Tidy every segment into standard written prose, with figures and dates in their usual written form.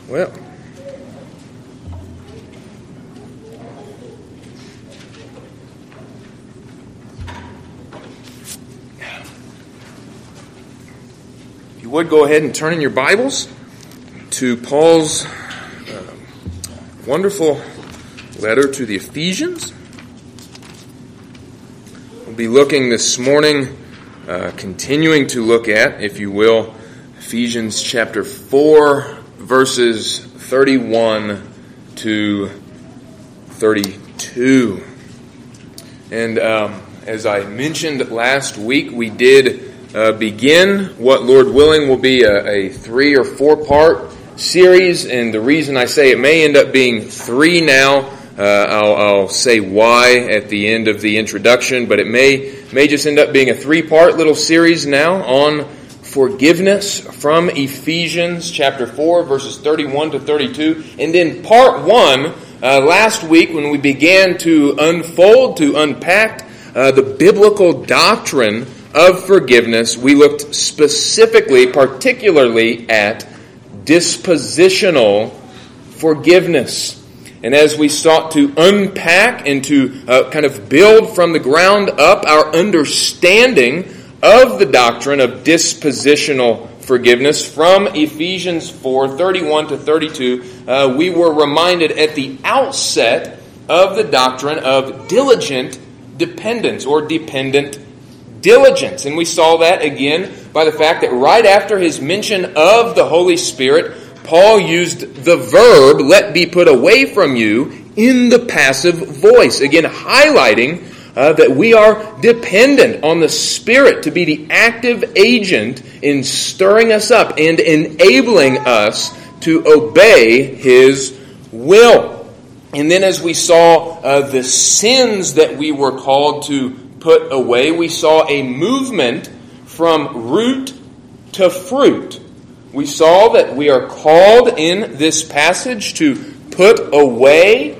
Well, if you would go ahead and turn in your Bibles to Paul's wonderful letter to the Ephesians. We'll be looking this morning, continuing to look at, if you will, Ephesians chapter 4, verses 31 to 32. And as I mentioned last week, we did begin what, Lord willing, will be a 3 or 4 part series. And the reason I say it may end up being 3 now, I'll say why at the end of the introduction, but it may just end up being a 3-part little series now on forgiveness from Ephesians chapter 4, verses 31 to 32. And in part 1, last week when we began to unfold, to unpack the biblical doctrine of forgiveness, we looked specifically, particularly at dispositional forgiveness. And as we sought to unpack and to kind of build from the ground up our understanding of the doctrine of dispositional forgiveness from Ephesians 4, 31 to 32, we were reminded at the outset of the doctrine of diligent dependence or dependent diligence. And we saw that again by the fact that right after his mention of the Holy Spirit, Paul used the verb, let be put away from you, in the passive voice. Again, highlighting that we are dependent on the Spirit to be the active agent in stirring us up and enabling us to obey His will. And then as we saw the sins that we were called to put away, we saw a movement from root to fruit. We saw that we are called in this passage to put away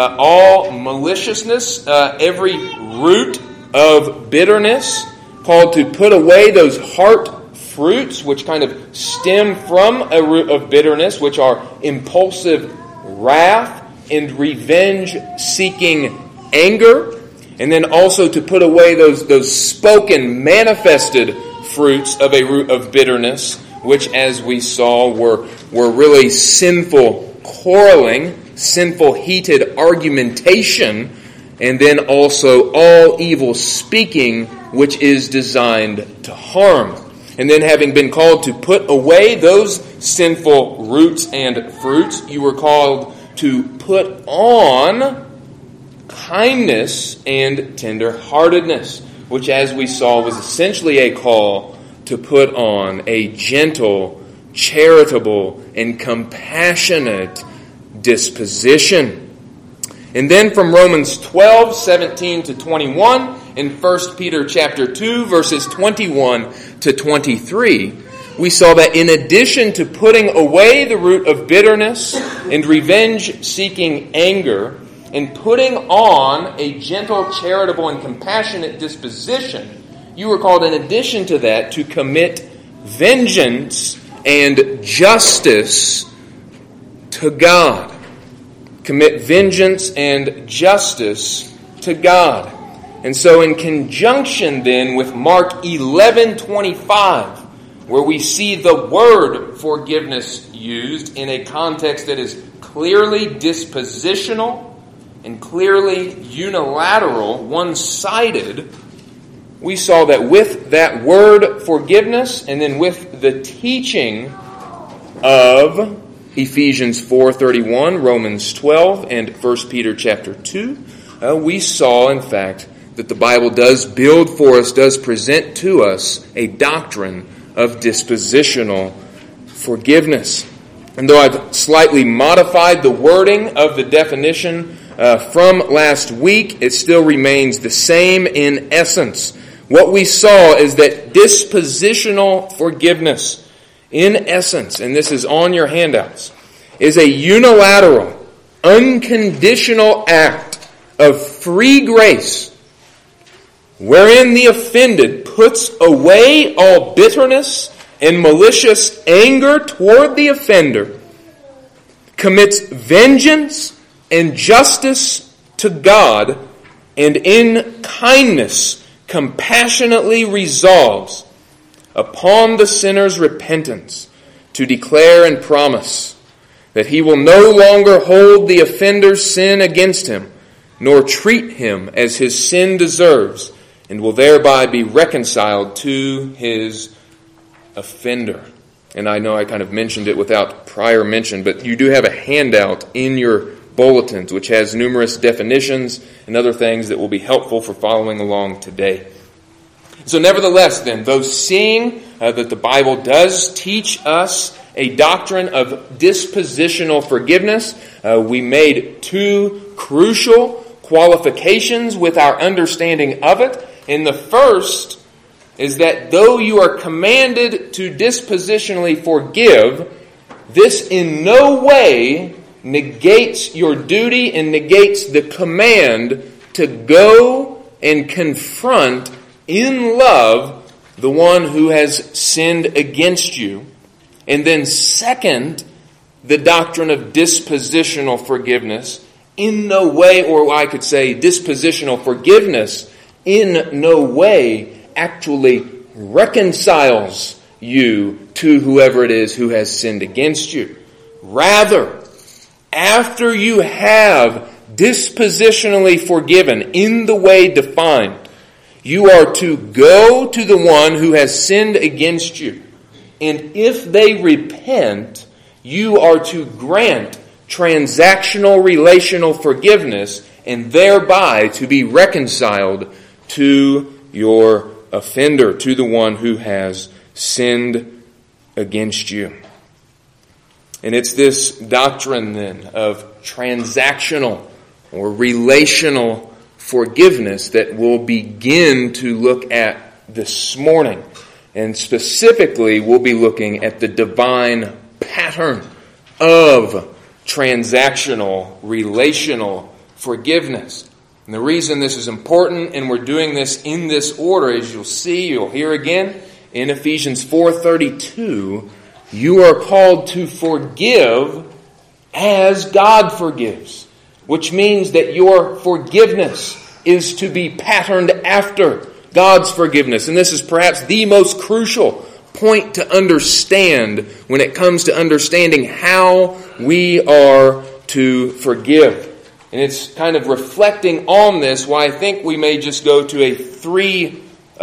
all maliciousness, every root of bitterness, called to put away those heart fruits which kind of stem from a root of bitterness, which are impulsive wrath and revenge-seeking anger, and then also to put away those spoken, manifested fruits of a root of bitterness, which, as we saw, were really sinful quarreling, sinful heated argumentation, and then also all evil speaking, which is designed to harm. And then having been called to put away those sinful roots and fruits, you were called to put on kindness and tenderheartedness, which, as we saw, was essentially a call to put on a gentle, charitable, and compassionate disposition. And then from Romans 12, 17 to 21, and 1 Peter chapter 2, verses 21 to 23, we saw that in addition to putting away the root of bitterness and revenge-seeking anger, and putting on a gentle, charitable, and compassionate disposition, you were called, in addition to that, to commit vengeance and justice to God. Commit vengeance and justice to God. And so in conjunction then with Mark 11:25, where we see the word forgiveness used in a context that is clearly dispositional and clearly unilateral, one-sided, we saw that with that word forgiveness and then with the teaching of Ephesians 4:31, Romans 12, and 1 Peter chapter 2, we saw, in fact, that the Bible does build for us, does present to us a doctrine of dispositional forgiveness. And though I've slightly modified the wording of the definition from last week, it still remains the same in essence. What we saw is that dispositional forgiveness, in essence, and this is on your handouts, is a unilateral, unconditional act of free grace wherein the offended puts away all bitterness and malicious anger toward the offender commits vengeance and justice to God, and in kindness compassionately resolves upon the sinner's repentance to declare and promise that he will no longer hold the offender's sin against him, nor treat him as his sin deserves, and will thereby be reconciled to his offender. And I know I kind of mentioned it without prior mention, but you do have a handout in your bulletins which has numerous definitions and other things that will be helpful for following along today. So nevertheless then, though seeing that the Bible does teach us a doctrine of dispositional forgiveness, we made two crucial qualifications with our understanding of it. And the first is that though you are commanded to dispositionally forgive, this in no way negates your duty and negates the command to go and confront in love the one who has sinned against you. And then second, the doctrine of dispositional forgiveness in no way, or I could say dispositional forgiveness in no way actually reconciles you to whoever it is who has sinned against you. Rather, after you have dispositionally forgiven in the way defined, you are to go to the one who has sinned against you. And if they repent, you are to grant transactional relational forgiveness and thereby to be reconciled to your offender, to the one who has sinned against you. And it's this doctrine then of transactional or relational forgiveness that we'll begin to look at this morning. And specifically, we'll be looking at the divine pattern of transactional, relational forgiveness. And the reason this is important, and we're doing this in this order, as you'll hear again, in Ephesians 4:32, you are called to forgive as God forgives, which means that your forgiveness is to be patterned after God's forgiveness. And this is perhaps the most crucial point to understand when it comes to understanding how we are to forgive. And it's kind of reflecting on this why I think we may just go to a three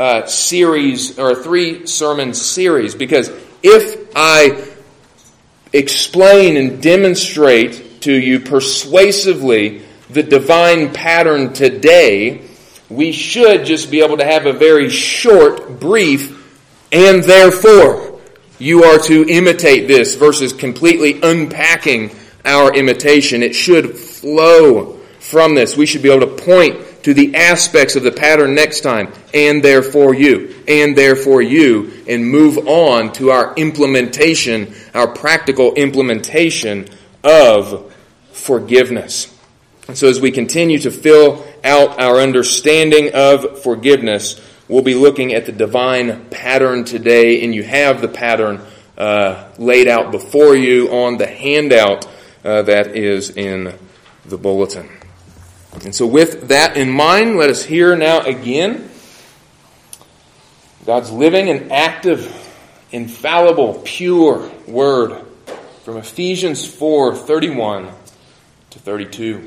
sermon series, because if I explain and demonstrate to you persuasively the divine pattern today, we should just be able to have a very short, brief, and therefore you are to imitate this versus completely unpacking our imitation. It should flow from this. We should be able to point to the aspects of the pattern next time, and therefore you, and move on to our implementation, our practical implementation of forgiveness. And so as we continue to fill out our understanding of forgiveness, we'll be looking at the divine pattern today, and you have the pattern laid out before you on the handout that is in the bulletin. And so with that in mind, let us hear now again God's living and active, infallible, pure word from Ephesians 4:31 to 32.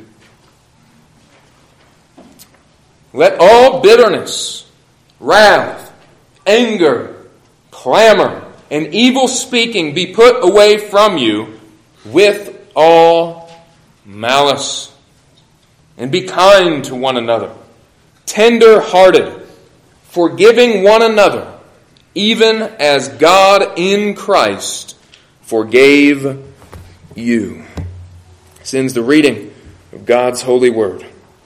Let all bitterness, wrath, anger, clamor, and evil speaking be put away from you with all malice. And be kind to one another, tender-hearted, forgiving one another, even as God in Christ forgave you. This ends the reading of God's holy word.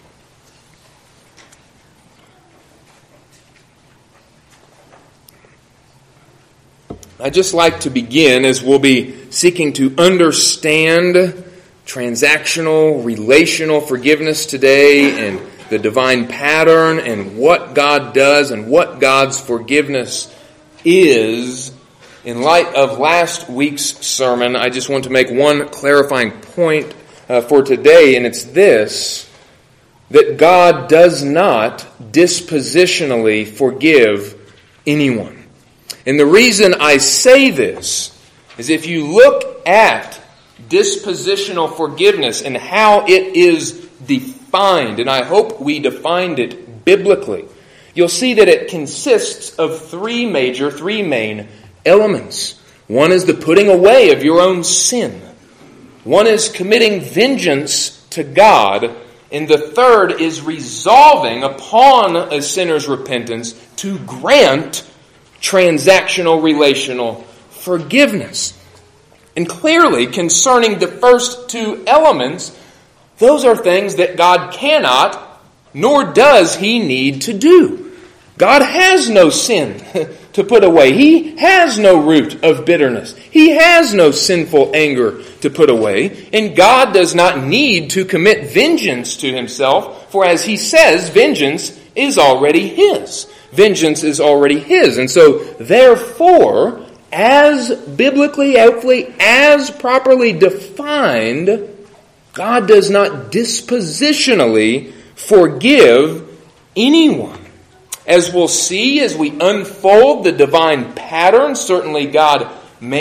I'd just like to begin, as we'll be seeking to understand transactional, relational forgiveness today, and the divine pattern, and what God does, and what God's forgiveness is. in light of last week's sermon, I just want to make one clarifying point for today, and it's this, that God does not dispositionally forgive anyone. And the reason I say this is if you look at dispositional forgiveness and how it is defined, and I hope we defined it biblically, you'll see that it consists of three main elements. One is the putting away of your own sin. One is committing vengeance to God. And the third is resolving upon a sinner's repentance to grant transactional relational forgiveness. And clearly, concerning the first two elements, those are things that God cannot, nor does He need to do. God has no sin to put away. He has no root of bitterness. He has no sinful anger to put away. And God does not need to commit vengeance to Himself, for as He says, vengeance is already His. Vengeance is already His. And so, therefore, as biblically, helpfully, as properly defined, God does not dispositionally forgive anyone. As we'll see as we unfold the divine pattern, certainly God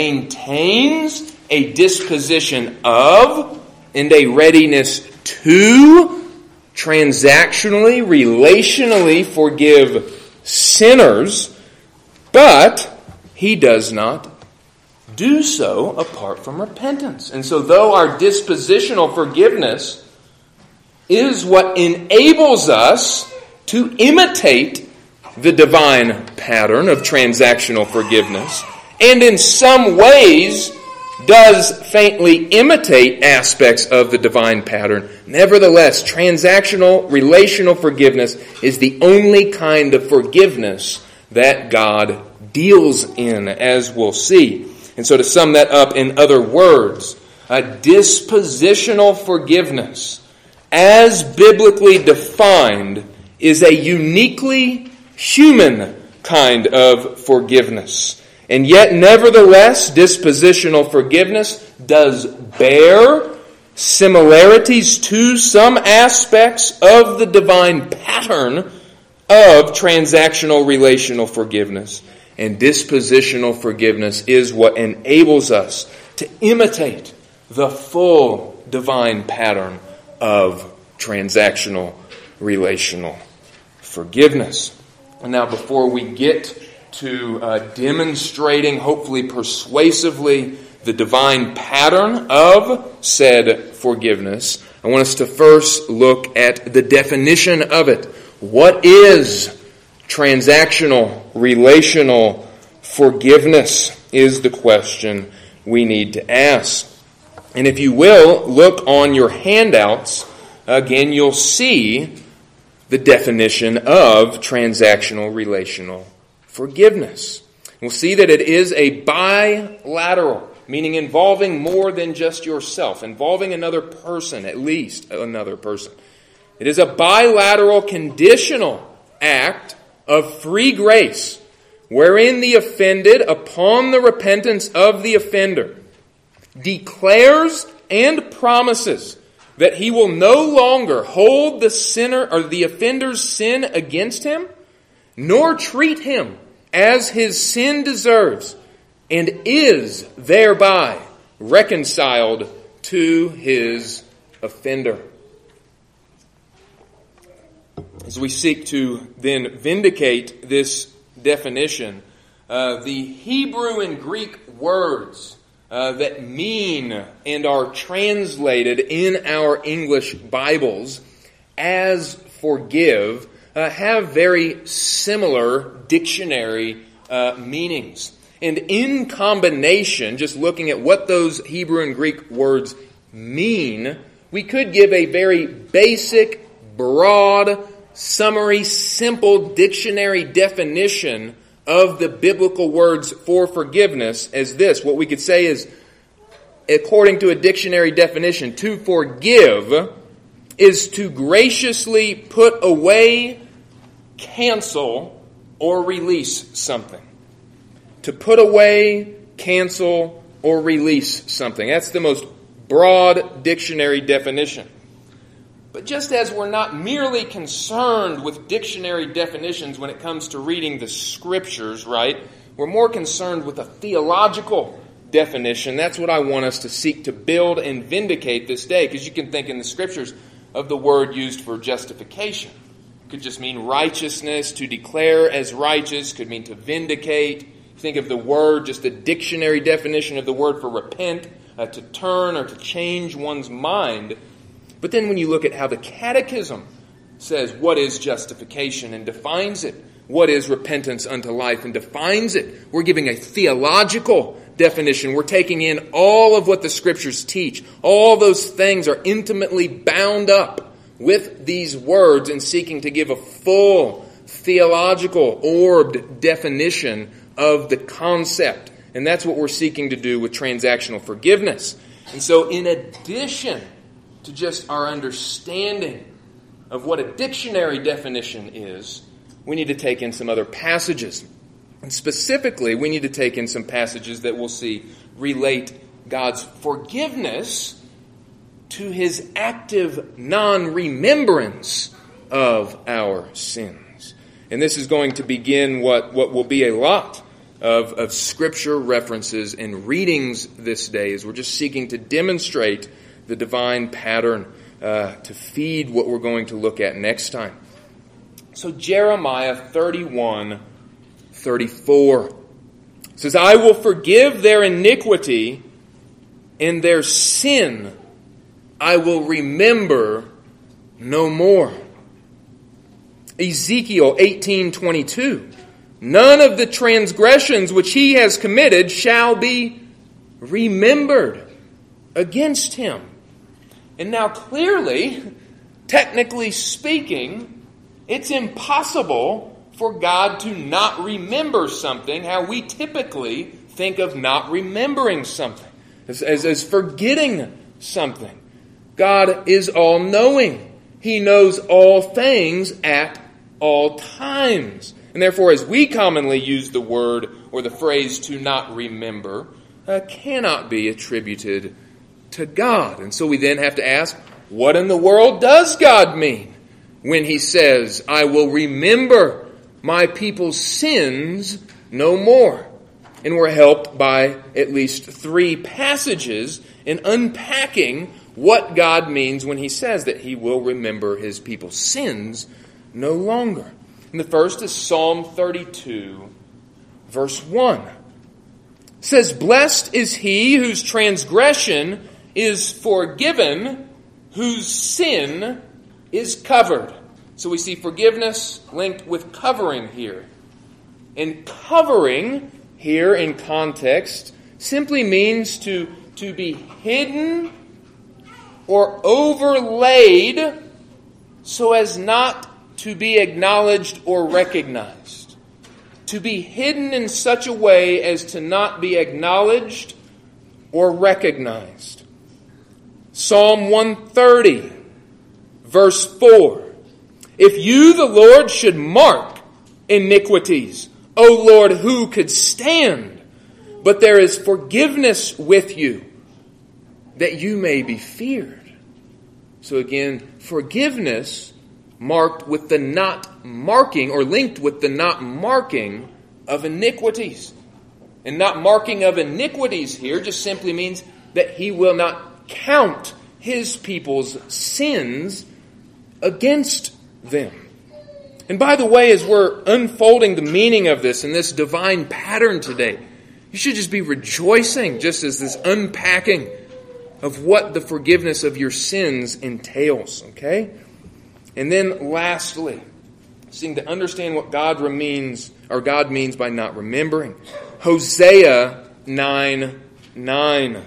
maintains a disposition of and a readiness to transactionally, relationally forgive sinners, but He does not do so apart from repentance. And so though our dispositional forgiveness is what enables us to imitate the divine pattern of transactional forgiveness, and in some ways does faintly imitate aspects of the divine pattern, nevertheless, transactional relational forgiveness is the only kind of forgiveness that God deals in, as we'll see. And so to sum that up in other words, a dispositional forgiveness, as biblically defined, is a uniquely human kind of forgiveness. And yet, nevertheless, dispositional forgiveness does bear similarities to some aspects of the divine pattern of transactional relational forgiveness. And dispositional forgiveness is what enables us to imitate the full divine pattern of transactional relational forgiveness. And now, before we get to demonstrating, hopefully persuasively, the divine pattern of said forgiveness, I want us to first look at the definition of it. What is transactional relational forgiveness is the question we need to ask. And if you will, look on your handouts. Again, you'll see the definition of transactional relational forgiveness. We'll see that it is a bilateral, meaning involving more than just yourself, involving another person, at least another person. It is a bilateral conditional act of free grace, wherein the offended, upon the repentance of the offender, declares and promises that he will no longer hold the sinner or the offender's sin against him, nor treat him as his sin deserves, and is thereby reconciled to his offender. As we seek to then vindicate this definition, the Hebrew and Greek words that mean and are translated in our English Bibles as forgive have very similar dictionary meanings. And in combination, just looking at what those Hebrew and Greek words mean, we could give a very basic, broad, summary, simple dictionary definition of the biblical words for forgiveness as this. What we could say is, according to a dictionary definition, to forgive is to graciously put away, cancel, or release something. to put away, cancel, or release something. That's the most broad dictionary definition. But just as we're not merely concerned with dictionary definitions when it comes to reading the Scriptures, right? We're more concerned with a theological definition. That's what I want us to seek to build and vindicate this day. Because you can think in the Scriptures of the word used for justification. It could just mean righteousness, to declare as righteous, could mean to vindicate. Think of the word, just the dictionary definition of the word for repent, to turn or to change one's mind. But then when you look at how the Catechism says what is justification and defines it, what is repentance unto life and defines it, we're giving a theological definition. We're taking in all of what the Scriptures teach. All those things are intimately bound up with these words and seeking to give a full theological orbed definition of the concept. And that's what we're seeking to do with transactional forgiveness. And so in addition to just our understanding of what a dictionary definition is, we need to take in some other passages. And specifically, we need to take in some passages that we'll see relate God's forgiveness to His active non-remembrance of our sins. And this is going to begin what will be a lot of Scripture references and readings this day, as we're just seeking to demonstrate the divine pattern to feed what we're going to look at next time. So Jeremiah 31:34 says, I will forgive their iniquity, and their sin I will remember no more. Ezekiel 18:22, none of the transgressions which he has committed shall be remembered against him. And now clearly, technically speaking, it's impossible for God to not remember something, how we typically think of not remembering something, as forgetting something. God is all-knowing. He knows all things at all times. And therefore, as we commonly use the word or the phrase to not remember, cannot be attributed to God. And so we then have to ask, what in the world does God mean when He says, I will remember my people's sins no more? And we're helped by at least 3 passages in unpacking what God means when He says that He will remember His people's sins no longer. And the first is Psalm 32, verse 1. It says, blessed is he whose transgression is forgiven, whose sin is covered. So we see forgiveness linked with covering here. And covering here in context simply means to be hidden or overlaid so as not to be acknowledged or recognized. To be hidden in such a way as to not be acknowledged or recognized. Psalm 130, verse 4. If you, the Lord, should mark iniquities, O Lord, who could stand? But there is forgiveness with you, that you may be feared. So again, forgiveness marked with the not marking, or linked with the not marking of iniquities. And not marking of iniquities here just simply means that He will not count His people's sins against them. And by the way, as we're unfolding the meaning of this and this divine pattern today, you should just be rejoicing just as this unpacking of what the forgiveness of your sins entails, okay? And then lastly, seeking to understand what God means by not remembering. Hosea 9:9.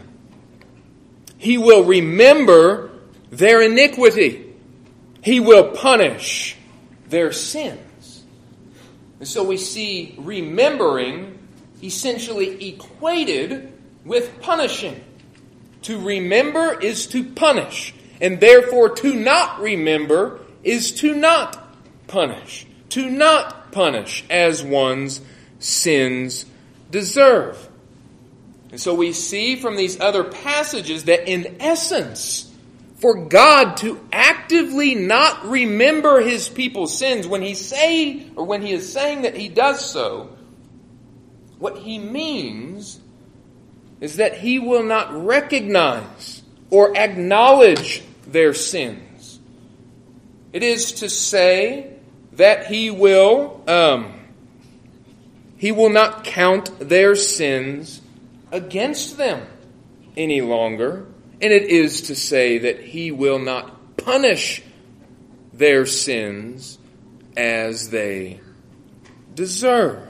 He will remember their iniquity. He will punish their sins. And so we see remembering essentially equated with punishing. To remember is to punish, and therefore to not remember is to not punish. To not punish as one's sins deserve. And so we see from these other passages that in essence, for God to actively not remember His people's sins when He is saying that He does so, what He means is that He will not recognize or acknowledge their sins. It is to say that He will not count their sins against them any longer. And it is to say that He will not punish their sins as they deserve.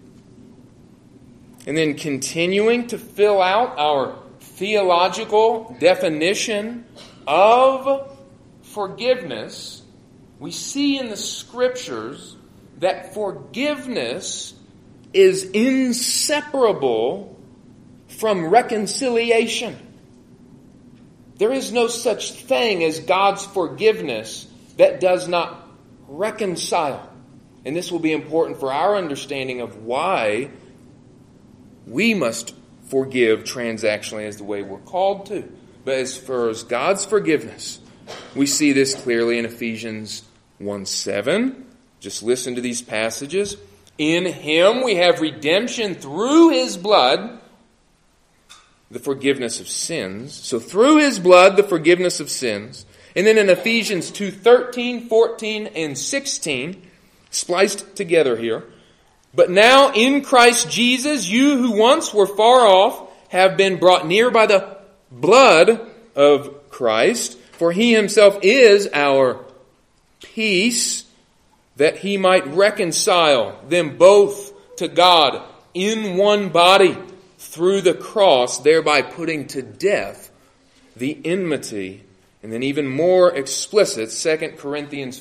And then continuing to fill out our theological definition of forgiveness, we see in the Scriptures that forgiveness is inseparable from reconciliation. There is no such thing as God's forgiveness that does not reconcile. And this will be important for our understanding of why we must forgive transactionally as the way we're called to. But as far as God's forgiveness, we see this clearly in Ephesians 1:7. Just listen to these passages. In Him we have redemption through His blood, the forgiveness of sins. So through His blood, the forgiveness of sins. And then in Ephesians 2:13, 14, and 16, spliced together here. But now in Christ Jesus, you who once were far off have been brought near by the blood of Christ. For He Himself is our peace, that He might reconcile them both to God in one body through the cross, thereby putting to death the enmity. And then even more explicit, 2 Corinthians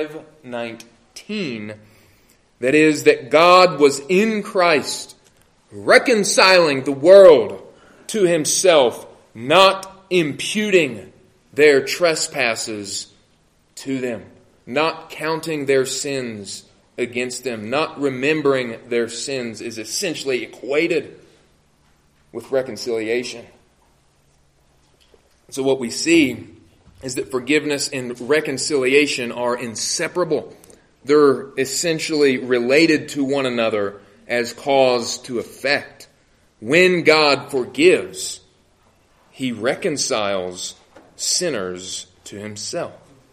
5:19, that is, that God was in Christ, reconciling the world to Himself, not imputing their trespasses to them, not counting their sins against them, not remembering their sins is essentially equated with reconciliation. So what we see is that forgiveness and reconciliation are inseparable. They're essentially related to one another as cause to effect. When God forgives, He reconciles sinners to Himself.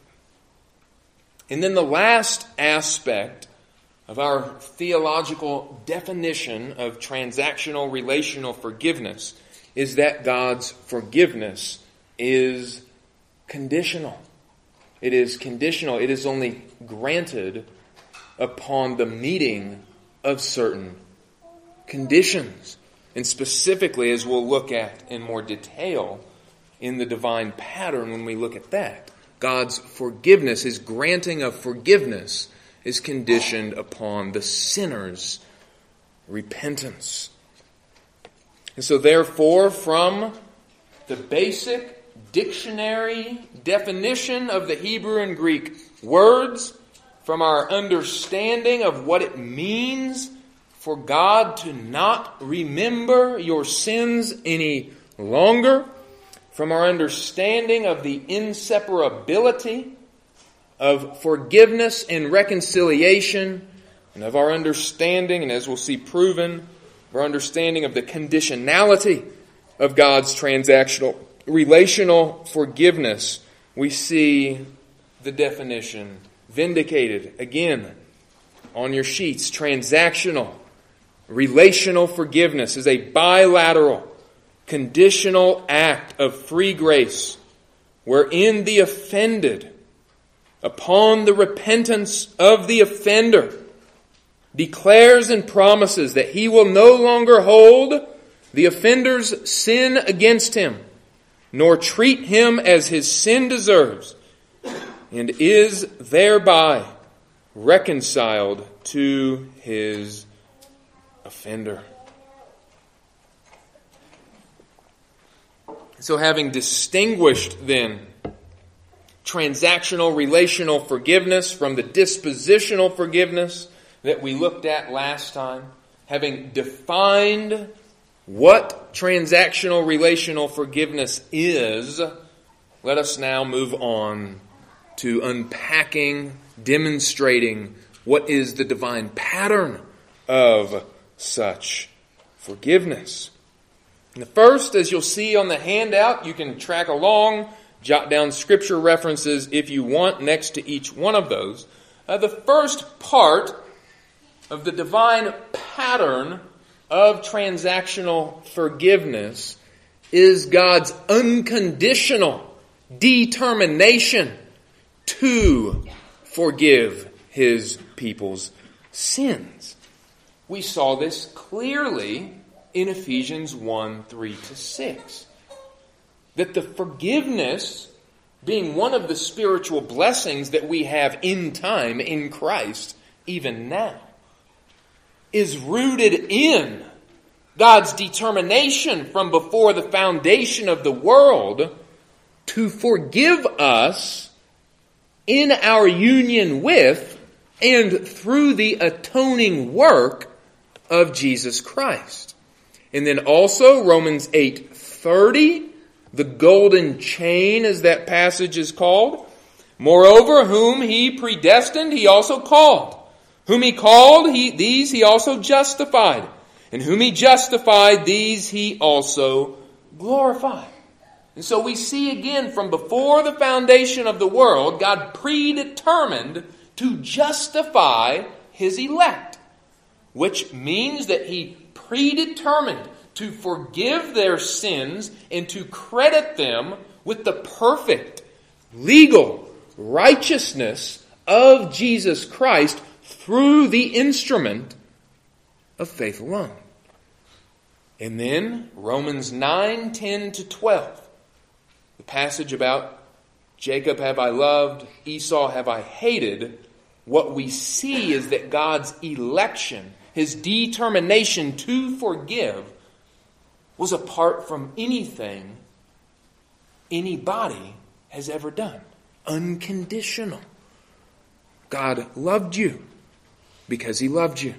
And then the last aspect of our theological definition of transactional relational forgiveness is that God's forgiveness is conditional. It is conditional. It is only granted upon the meeting of certain conditions. And specifically, as we'll look at in more detail in the divine pattern when we look at that, God's forgiveness, His granting of forgiveness, is conditioned upon the sinner's repentance. And so therefore, from the basic dictionary definition of the Hebrew and Greek words, from our understanding of what it means for God to not remember your sins any longer, from our understanding of the inseparability of forgiveness and reconciliation, and of our understanding, and as we'll see proven, our understanding of the conditionality of God's transactional relational forgiveness, we see the definition vindicated again on your sheets. Transactional relational forgiveness is a bilateral conditional act of free grace wherein the offended, upon the repentance of the offender, declares and promises that he will no longer hold the offender's sin against him, nor treat him as his sin deserves, and is thereby reconciled to his offender. So having distinguished then transactional relational forgiveness from the dispositional forgiveness that we looked at last time, having defined what transactional relational forgiveness is, let us now move on to unpacking, demonstrating what is the divine pattern of such forgiveness. And the first, as you'll see on the handout, you can track along, jot down scripture references if you want next to each one of those. The first part of the divine pattern of transactional forgiveness is God's unconditional determination to forgive His people's sins. We saw this clearly in Ephesians 1:3-6. That the forgiveness, being one of the spiritual blessings that we have in time in Christ, even now, is rooted in God's determination from before the foundation of the world to forgive us in our union with and through the atoning work of Jesus Christ. And then also Romans 8:30, the golden chain, as that passage is called. Moreover, whom He predestined, He also called. Whom He called, these He also justified. And whom He justified, these He also glorified. And so we see again, from before the foundation of the world, God predetermined to justify His elect. Which means that He predetermined to forgive their sins and to credit them with the perfect, legal righteousness of Jesus Christ through the instrument of faith alone. And then Romans 9:10-12, the passage about Jacob have I loved, Esau have I hated. What we see is that God's election, His determination to forgive, was apart from anything anybody has ever done. Unconditional. God loved you because He loved you.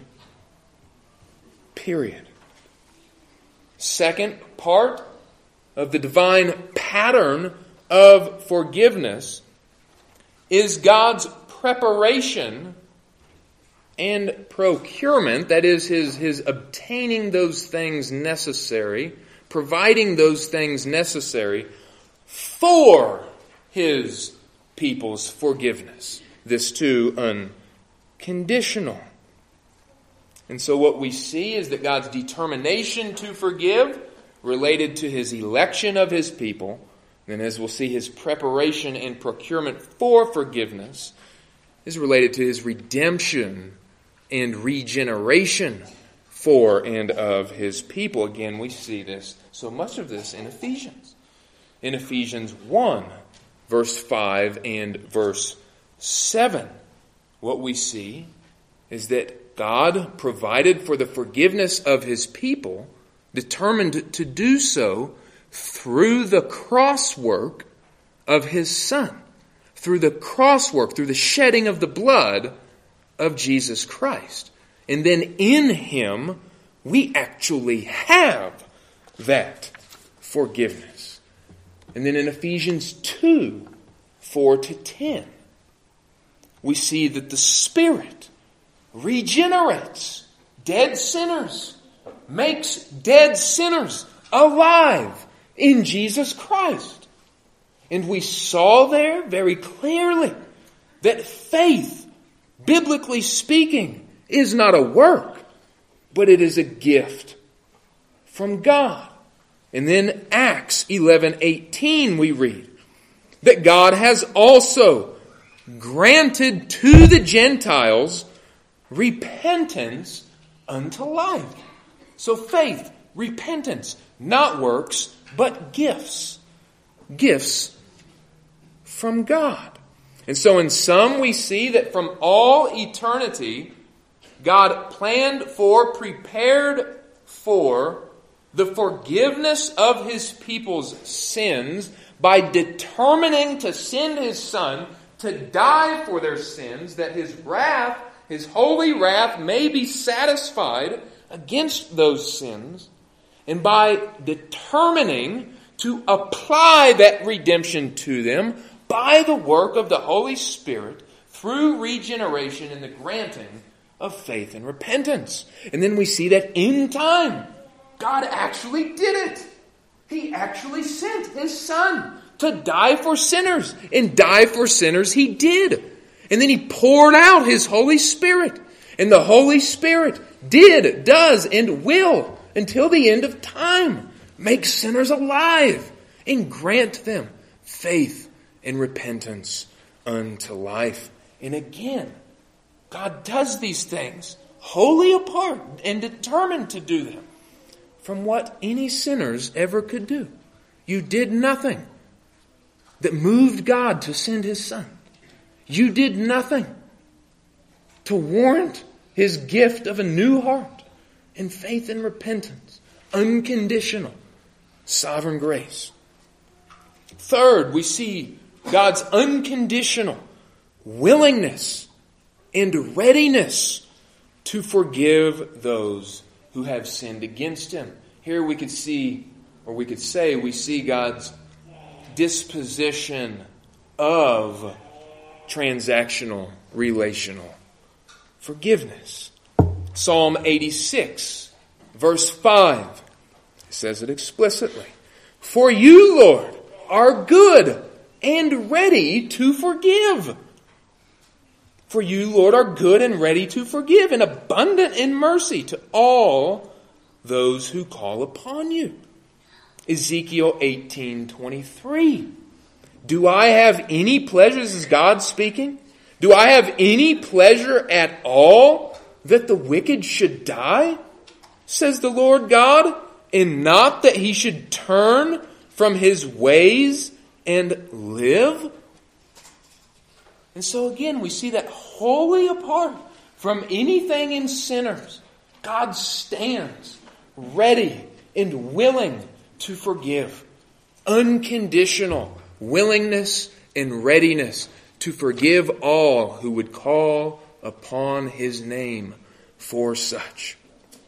Period. Second part of the divine pattern of forgiveness is God's preparation and procurement, that is His obtaining those things necessary, providing those things necessary for His people's forgiveness. This too unconditional. And so what we see is that God's determination to forgive related to His election of His people, and as we'll see, His preparation and procurement for forgiveness is related to His redemption and regeneration for and of His people. Again, we see this, so much of this in Ephesians. In Ephesians 1, verse 5 and verse 7, what we see is that God provided for the forgiveness of His people, determined to do so through the cross work of His Son, through the cross work, through the shedding of the blood of Jesus Christ. And then in Him, we actually have that forgiveness. And then in Ephesians 2, 4-10, we see that the Spirit regenerates dead sinners, makes dead sinners alive in Jesus Christ. And we saw there very clearly that faith, biblically speaking, is not a work, but it is a gift from God. And then Acts 11:18 we read that God has also granted to the Gentiles repentance unto life. So faith, repentance, not works, but gifts. Gifts from God. And so in sum, we see that from all eternity, God planned for, prepared for the forgiveness of His people's sins by determining to send His Son to die for their sins, that His wrath, His holy wrath, may be satisfied against those sins, and by determining to apply that redemption to them by the work of the Holy Spirit through regeneration and the granting of faith and repentance. And then we see that in time, God actually did it. He actually sent His Son to die for sinners. And die for sinners He did. And then He poured out His Holy Spirit. And the Holy Spirit did, does, and will, until the end of time, make sinners alive and grant them faith and repentance unto life. And again, God does these things wholly apart and determined to do them from what any sinners ever could do. You did nothing that moved God to send His Son. You did nothing to warrant His gift of a new heart and faith and repentance. Unconditional, sovereign grace. Third, we see God's unconditional willingness and readiness to forgive those who have sinned against Him. Here we could see, or we could say, we see God's disposition of transactional, relational forgiveness. Psalm 86, verse 5, says it explicitly. For you, Lord, are good and ready to forgive. For you, Lord, are good and ready to forgive, and abundant in mercy to all those who call upon you. Ezekiel 18:23. Do I have any pleasure, this is God speaking, do I have any pleasure at all that the wicked should die? Says the Lord God, and not that he should turn from his ways and live? And so again, we see that wholly apart from anything in sinners, God stands ready and willing to forgive. Unconditional willingness and readiness to forgive all who would call upon His name for such.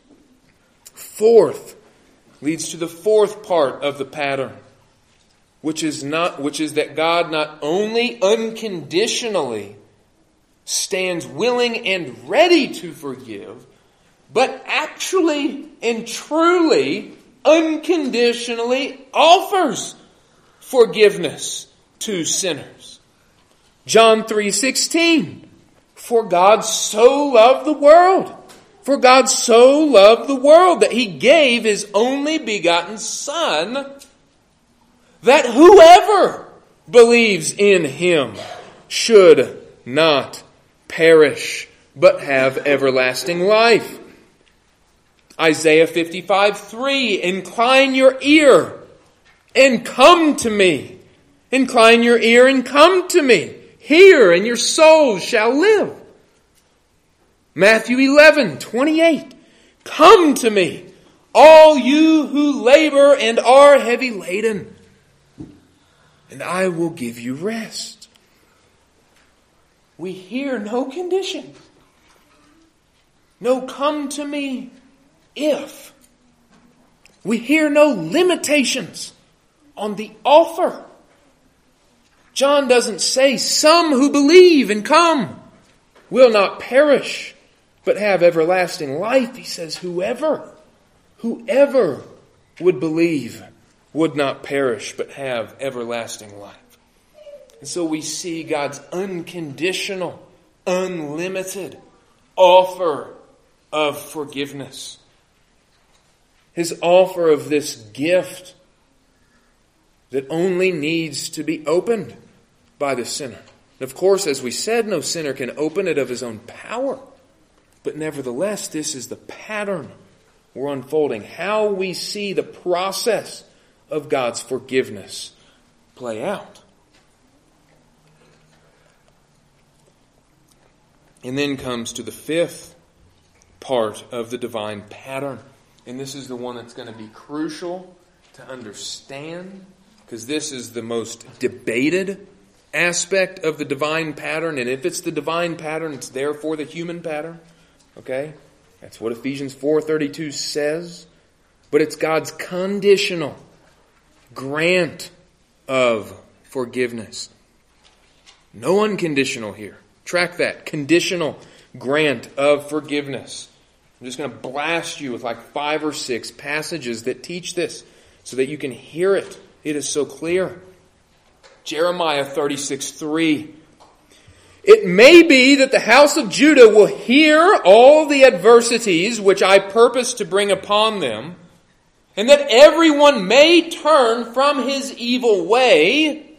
Fourth, leads to the fourth part of the pattern, which is that God not only unconditionally stands willing and ready to forgive, but actually and truly unconditionally offers forgiveness to sinners. John 3:16, for God so loved the world. For God so loved the world that He gave His only begotten Son, that whoever believes in Him should not perish, but have everlasting life. Isaiah 55:3, incline your ear and come to me. Incline your ear and come to me. Hear, and your soul shall live. Matthew 11:28, come to me, all you who labor and are heavy laden, and I will give you rest. We hear no conditions. No come to me if. We hear no limitations on the offer. John doesn't say some who believe and come will not perish, but have everlasting life. He says whoever would believe would not perish, but have everlasting life. And so we see God's unconditional, unlimited offer of forgiveness. His offer of this gift that only needs to be opened by the sinner. And of course, as we said, no sinner can open it of his own power. But nevertheless, this is the pattern we're unfolding. How we see the process of God's forgiveness play out. And then comes to the fifth part of the divine pattern. And this is the one that's going to be crucial to understand, because this is the most debated aspect of the divine pattern. And if it's the divine pattern, it's therefore the human pattern. Okay? That's what Ephesians 4:32 says. But it's God's conditional grant of forgiveness. No unconditional here. Track that. Conditional grant of forgiveness. I'm just going to blast you with like 5 or 6 passages that teach this so that you can hear it. It is so clear. Jeremiah 36:3. It may be that the house of Judah will hear all the adversities which I purpose to bring upon them, and that everyone may turn from his evil way,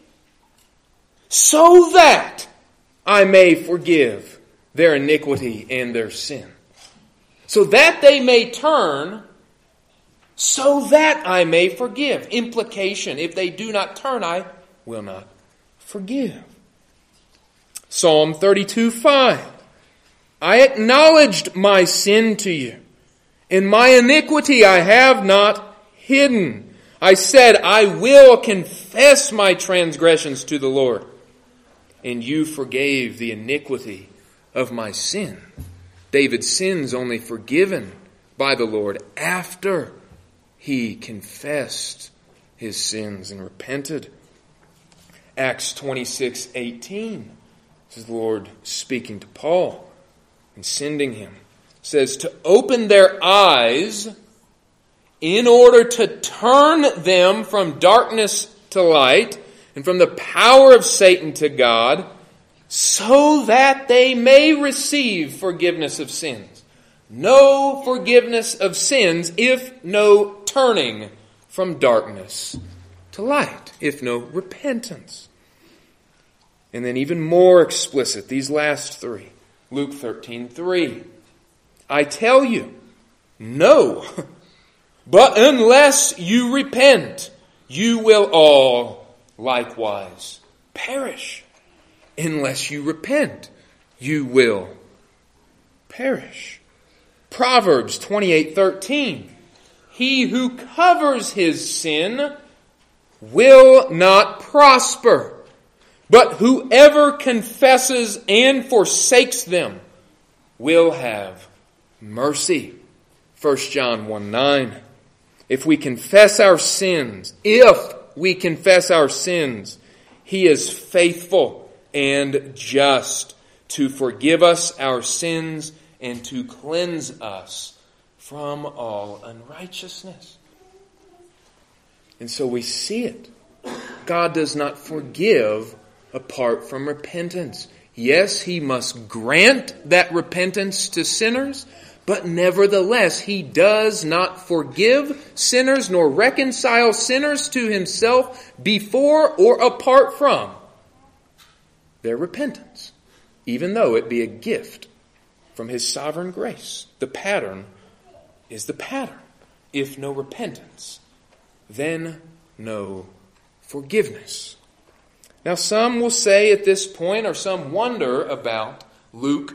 so that I may forgive their iniquity and their sin. So that they may turn, so that I may forgive. Implication, if they do not turn, I will not forgive. Psalm 32:5. I acknowledged my sin to you, and my iniquity I have not hidden. I said, I will confess my transgressions to the Lord, and you forgave the iniquity of my sin. David's sins only forgiven by the Lord after he confessed his sins and repented. Acts 26:18. This is the Lord speaking to Paul and sending him. It says, to open their eyes in order to turn them from darkness to light and from the power of Satan to God, so that they may receive forgiveness of sins. No forgiveness of sins if no turning from darkness to light, if no repentance. And then even more explicit, these last 3. Luke 13:3. I tell you, no, but unless you repent, you will all likewise perish. Unless you repent, you will perish. Proverbs 28:13. He who covers his sin will not prosper, but whoever confesses and forsakes them will have mercy. 1 John 1:9. If we confess our sins, He is faithful and just to forgive us our sins and to cleanse us from all unrighteousness. And so we see it. God does not forgive apart from repentance. Yes, He must grant that repentance to sinners, but nevertheless, He does not forgive sinners nor reconcile sinners to Himself before or apart from their repentance, even though it be a gift from His sovereign grace. The pattern is the pattern. If no repentance, then no forgiveness. Now some will say at this point, or some wonder about Luke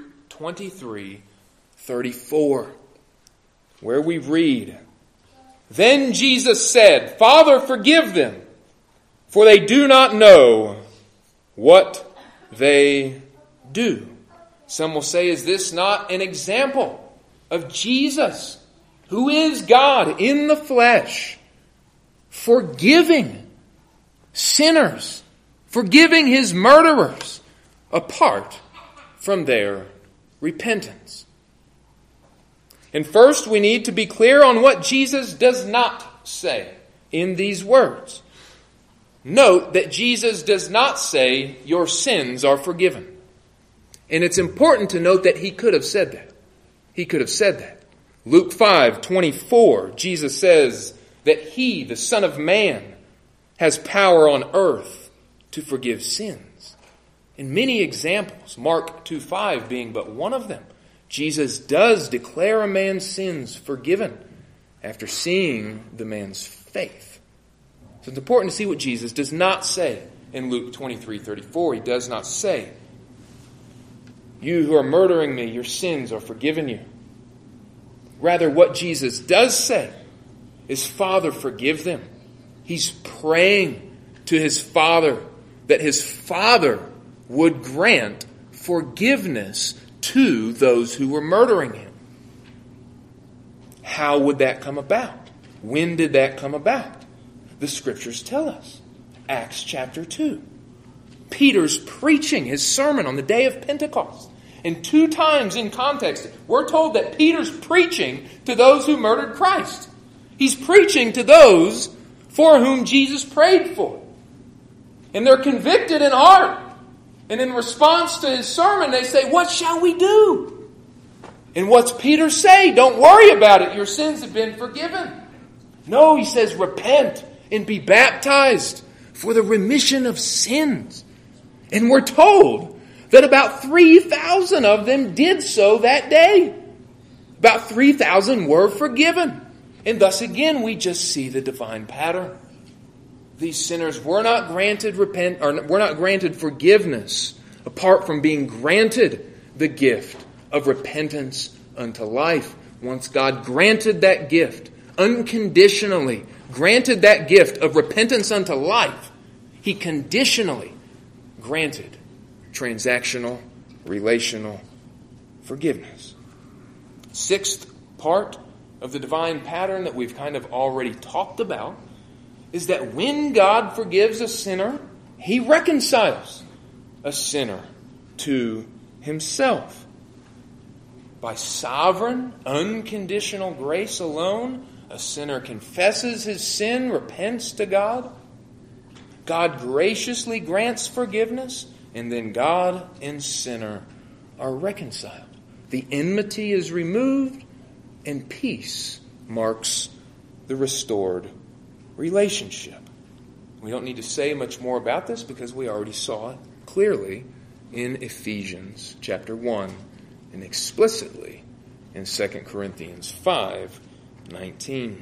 23:34, where we read, Then Jesus said, Father, forgive them, for they do not know what they do. Some will say, is this not an example of Jesus, who is God in the flesh, forgiving sinners, forgiving His murderers apart from their repentance? And first, we need to be clear on what Jesus does not say in these words. Note that Jesus does not say, your sins are forgiven. And it's important to note that He could have said that. He could have said that. Luke 5:24, Jesus says that He, the Son of Man, has power on earth to forgive sins. In many examples, Mark 2:5 being but one of them, Jesus does declare a man's sins forgiven after seeing the man's faith. So it's important to see what Jesus does not say in Luke 23:34. He does not say, you who are murdering me, your sins are forgiven you. Rather, what Jesus does say is, Father, forgive them. He's praying to His Father that His Father would grant forgiveness to those who were murdering Him. How would that come about? When did that come about? The Scriptures tell us. Acts chapter 2. Peter's preaching his sermon on the day of Pentecost. And 2 times in context, we're told that Peter's preaching to those who murdered Christ. He's preaching to those for whom Jesus prayed for. And they're convicted in heart. And in response to his sermon, they say, "What shall we do?" And what's Peter say? Don't worry about it. Your sins have been forgiven. No, he says, repent and be baptized for the remission of sins. And we're told that about 3,000 of them did so that day. About 3,000 were forgiven. And thus again, we just see the divine pattern. These sinners were not granted forgiveness apart from being granted the gift of repentance unto life. Once God granted that gift, unconditionally granted that gift of repentance unto life, He conditionally granted transactional, relational forgiveness. 6th part of the divine pattern that we've kind of already talked about is that when God forgives a sinner, He reconciles a sinner to Himself. By sovereign, unconditional grace alone, a sinner confesses his sin, repents to God. God graciously grants forgiveness, and then God and sinner are reconciled. The enmity is removed, and peace marks the restored relationship. We don't need to say much more about this because we already saw it clearly in Ephesians chapter 1 and explicitly in 2 Corinthians 5:19.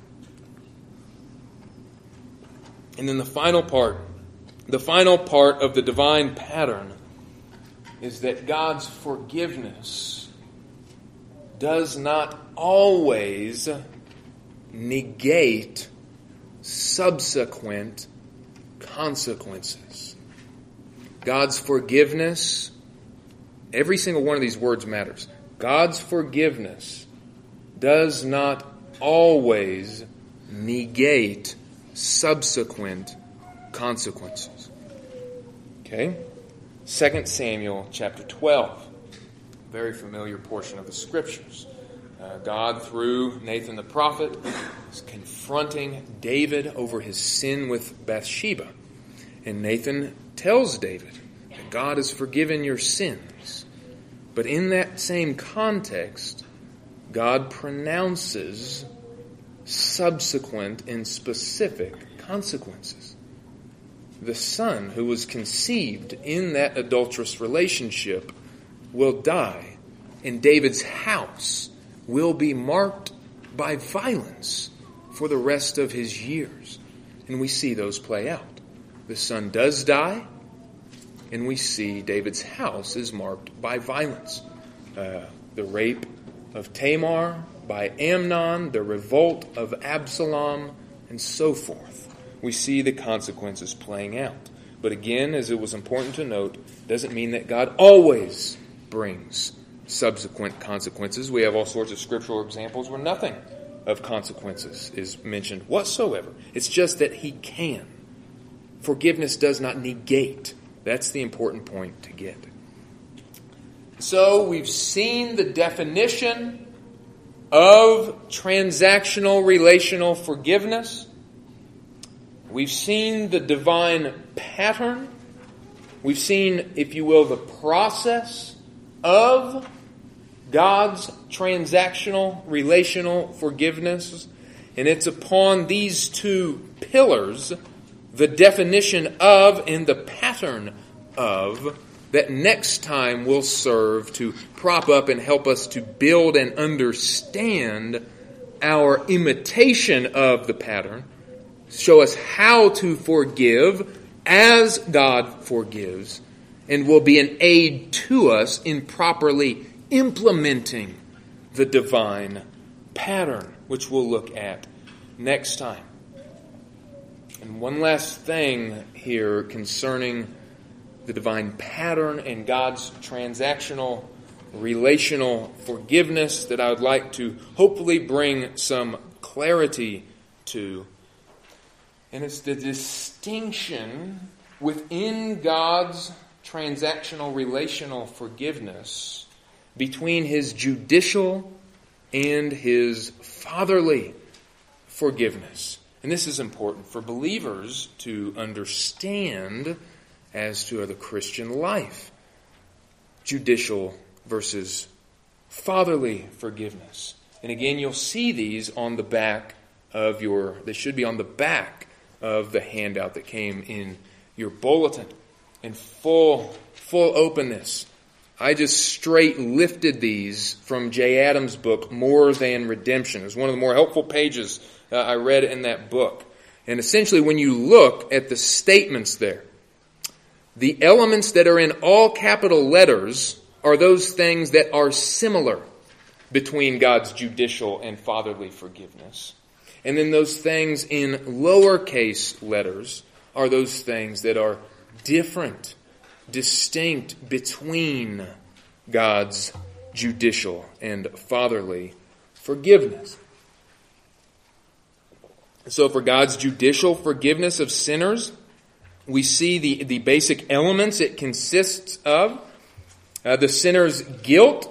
And then the final part of the divine pattern is that God's forgiveness does not always negate subsequent consequences. God's forgiveness, every single one of these words matters. God's forgiveness does not always negate subsequent consequences. Okay? 2 Samuel chapter 12. Very familiar portion of the Scriptures. God, through Nathan the prophet, is confronting David over his sin with Bathsheba. And Nathan tells David that God has forgiven your sins. But in that same context, God pronounces subsequent and specific consequences. The son who was conceived in that adulterous relationship will die, and David's house will be marked by violence for the rest of his years. And we see those play out. The son does die, and we see David's house is marked by violence. The rape of Tamar by Amnon, the revolt of Absalom, and so forth. We see the consequences playing out. But again, as it was important to note, doesn't mean that God always brings subsequent consequences. We have all sorts of scriptural examples where nothing of consequences is mentioned whatsoever. It's just that He can. Forgiveness does not negate. That's the important point to get. So we've seen the definition of transactional relational forgiveness. We've seen the divine pattern. We've seen, if you will, the process of God's transactional relational forgiveness. And it's upon these two pillars, the definition of and the pattern of, that next time will serve to prop up and help us to build and understand our imitation of the pattern, show us how to forgive as God forgives, and will be an aid to us in properly implementing the divine pattern, which we'll look at next time. And one last thing here concerning the divine pattern and God's transactional relational forgiveness that I would like to hopefully bring some clarity to. And it's the distinction within God's transactional relational forgiveness between His judicial and His fatherly forgiveness. And this is important for believers to understand as to the Christian life. Judicial versus fatherly forgiveness. And again, you'll see these on the back of they should be on the back of the handout that came in your bulletin. In full openness. I just straight lifted these from Jay Adams' book, More Than Redemption. It was one of the more helpful pages I read in that book. And essentially, when you look at the statements there, the elements that are in all capital letters are those things that are similar between God's judicial and fatherly forgiveness. And then those things in lowercase letters are those things that are different, distinct between God's judicial and fatherly forgiveness. So for God's judicial forgiveness of sinners, we see the basic elements it consists of. The sinner's guilt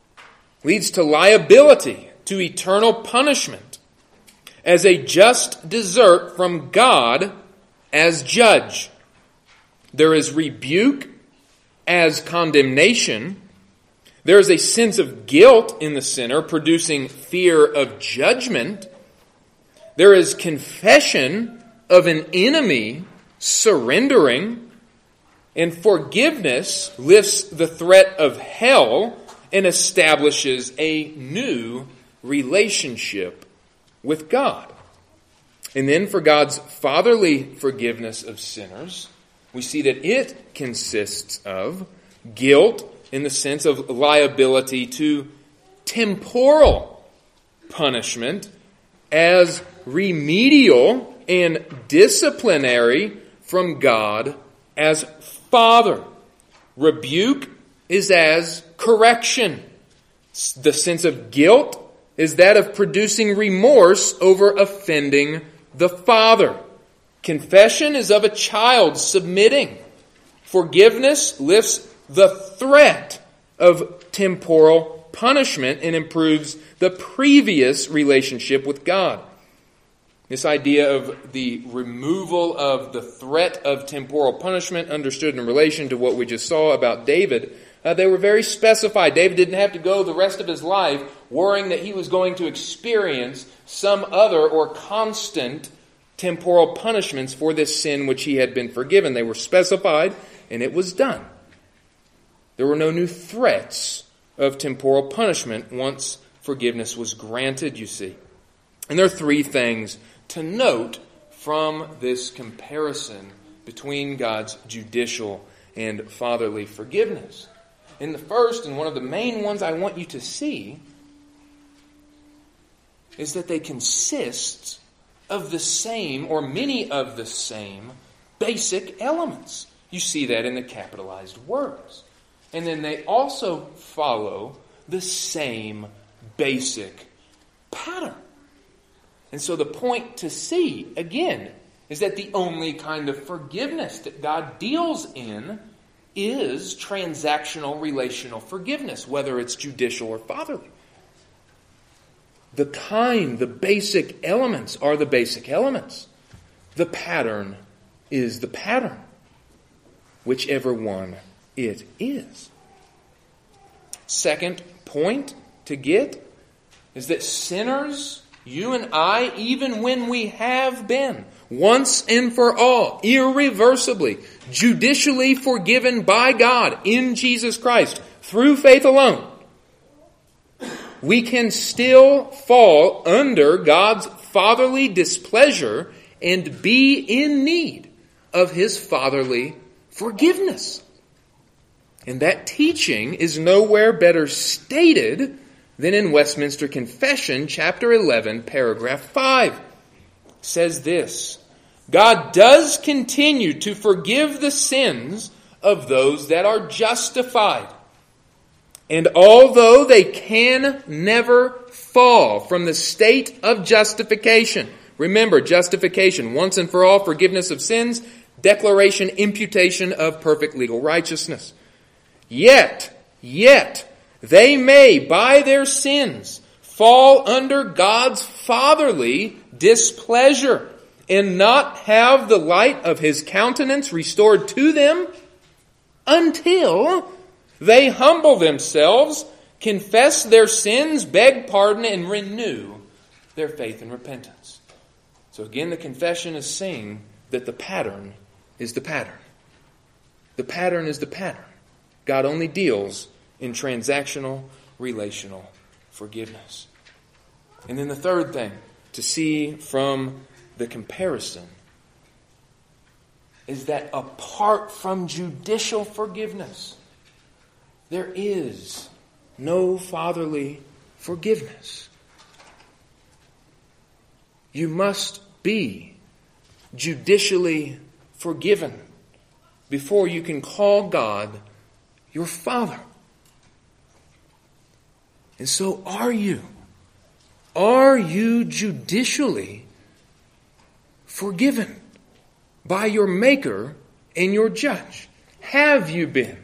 leads to liability, to eternal punishment, as a just desert from God as judge. There is rebuke as condemnation. There is a sense of guilt in the sinner, producing fear of judgment. There is confession of an enemy surrendering. And forgiveness lifts the threat of hell and establishes a new relationship with God. And then for God's fatherly forgiveness of sinners, we see that it consists of guilt in the sense of liability to temporal punishment as remedial and disciplinary from God as Father. Rebuke is as correction. The sense of guilt is that of producing remorse over offending the Father. Confession is of a child submitting. Forgiveness lifts the threat of temporal punishment and improves the previous relationship with God. This idea of the removal of the threat of temporal punishment understood in relation to what we just saw about David, they were very specified. David didn't have to go the rest of his life worrying that he was going to experience some other or constant temporal punishments for this sin which he had been forgiven. They were specified, and it was done. There were no new threats of temporal punishment once forgiveness was granted, you see. And there are three things to note from this comparison between God's judicial and fatherly forgiveness. And the first, and one of the main ones I want you to see, is that they consist of the same, or many of the same, basic elements. You see that in the capitalized words. And then they also follow the same basic pattern. And so the point to see, again, is that the only kind of forgiveness that God deals in is transactional relational forgiveness, whether it's judicial or fatherly. The basic elements are the basic elements. The pattern is the pattern, whichever one it is. Second point to get is that sinners, you and I, even when we have been, once and for all, irreversibly, judicially forgiven by God in Jesus Christ, through faith alone, we can still fall under God's fatherly displeasure and be in need of His fatherly forgiveness. And that teaching is nowhere better stated than in Westminster Confession, chapter 11, paragraph 5. It says this: God does continue to forgive the sins of those that are justified, And although they can never fall from the state of justification, remember, justification, once and for all, forgiveness of sins, declaration, imputation of perfect legal righteousness. Yet, they may, by their sins, fall under God's fatherly displeasure and not have the light of His countenance restored to them until they humble themselves, confess their sins, beg pardon, and renew their faith and repentance. So again, the confession is saying that the pattern is the pattern. The pattern is the pattern. God only deals in transactional, relational forgiveness. And then the third thing to see from the comparison is that apart from judicial forgiveness, there is no fatherly forgiveness. You must be judicially forgiven before you can call God your Father. And so are you? Are you judicially forgiven by your Maker and your Judge? Have you been?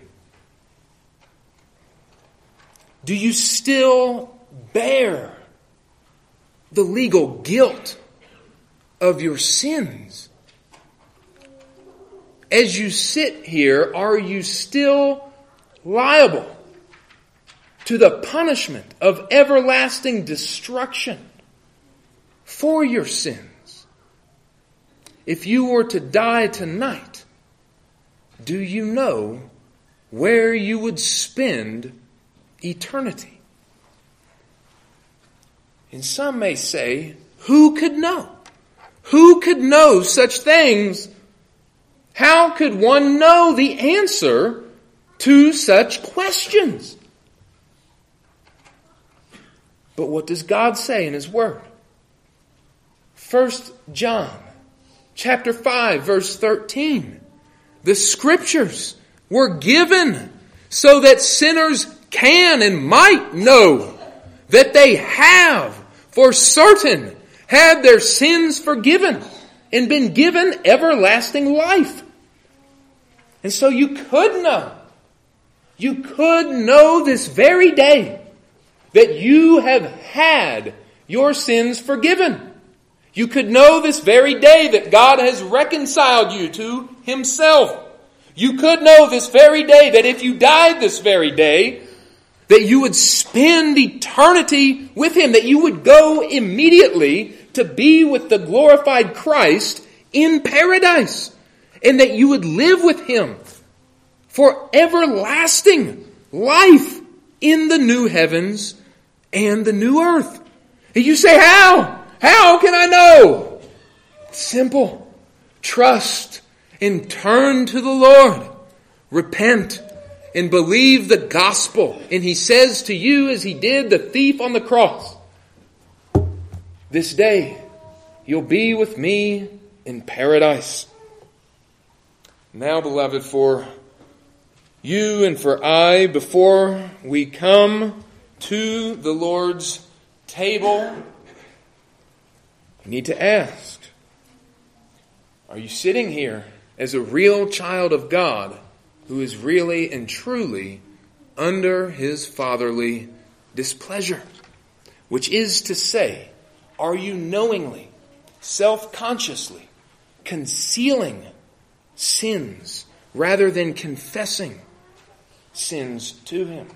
Do you still bear the legal guilt of your sins? As you sit here, are you still liable to the punishment of everlasting destruction for your sins? If you were to die tonight, do you know where you would spend eternity? And some may say, who could know? Who could know such things? How could one know the answer to such questions? But what does God say in His Word? 1 John chapter 5, verse 13. The Scriptures were given so that sinners can and might know that they have for certain had their sins forgiven and been given everlasting life. And so you could know. You could know this very day that you have had your sins forgiven. You could know this very day that God has reconciled you to Himself. You could know this very day that if you died this very day, that you would spend eternity with Him, that you would go immediately to be with the glorified Christ in paradise, and that you would live with Him for everlasting life in the new heavens and the new earth. And you say, how? How can I know? It's simple. Trust and turn to the Lord. Repent and believe the gospel. And He says to you, as He did the thief on the cross, this day you'll be with me in paradise. Now, beloved, for you and for I, before we come to the Lord's table, we need to ask, are you sitting here as a real child of God who is really and truly under His fatherly displeasure? Which is to say, are you knowingly, self-consciously concealing sins rather than confessing sins to Him?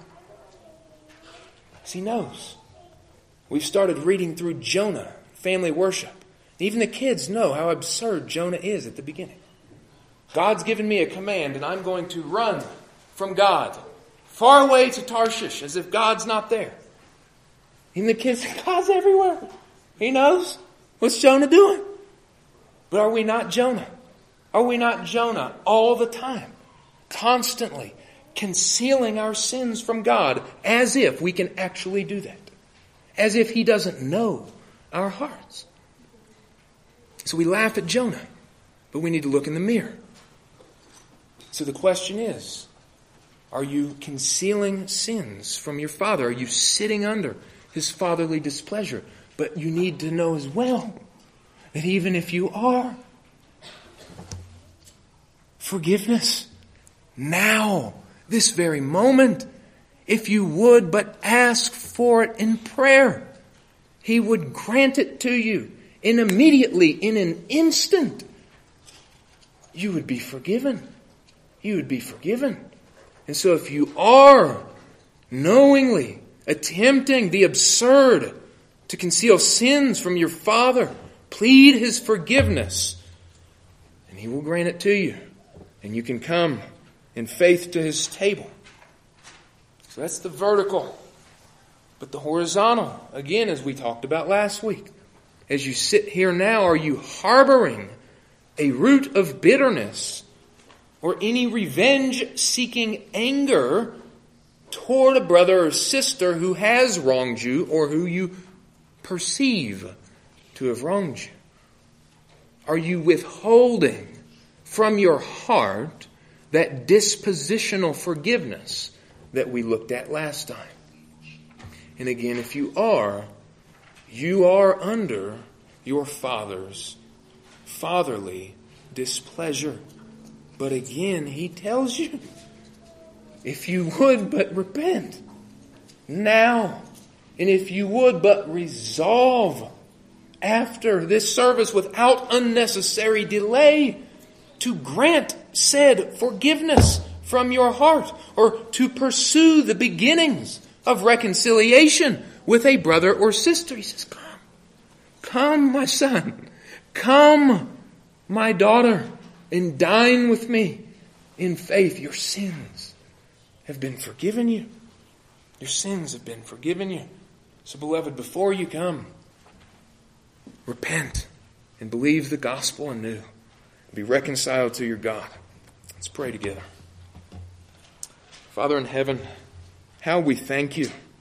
He knows. We've started reading through Jonah, family worship. Even the kids know how absurd Jonah is at the beginning. God's given me a command and I'm going to run from God far away to Tarshish as if God's not there. And the kids say, God's everywhere. He knows. What's Jonah doing? But are we not Jonah? Are we not Jonah all the time? Constantly concealing our sins from God as if we can actually do that. As if He doesn't know our hearts. So we laugh at Jonah, but we need to look in the mirror. So the question is, Are you concealing sins from your Father? Are you sitting under His fatherly displeasure? But you need to know as well that even if you are, forgiveness now, this very moment, if you would but ask for it in prayer, He would grant it to you. And immediately, in an instant, you would be forgiven. You would be forgiven. And so if you are knowingly attempting the absurd to conceal sins from your Father, plead His forgiveness, and He will grant it to you. And you can come in faith to His table. So that's the vertical. But the horizontal, again, as we talked about last week, as you sit here now, are you harboring a root of bitterness or any revenge-seeking anger toward a brother or sister who has wronged you or who you perceive to have wronged you? Are you withholding from your heart that dispositional forgiveness that we looked at last time? And again, if you are under your Father's fatherly displeasure. But again, He tells you, if you would but repent now, and if you would but resolve after this service without unnecessary delay to grant said forgiveness from your heart, or to pursue the beginnings of reconciliation with a brother or sister. He says, come, my son, come, my daughter, and dine with me in faith. Your sins have been forgiven you. Your sins have been forgiven you. So, beloved, before you come, repent and believe the gospel anew. Be reconciled to your God. Let's pray together. Father in heaven, how we thank you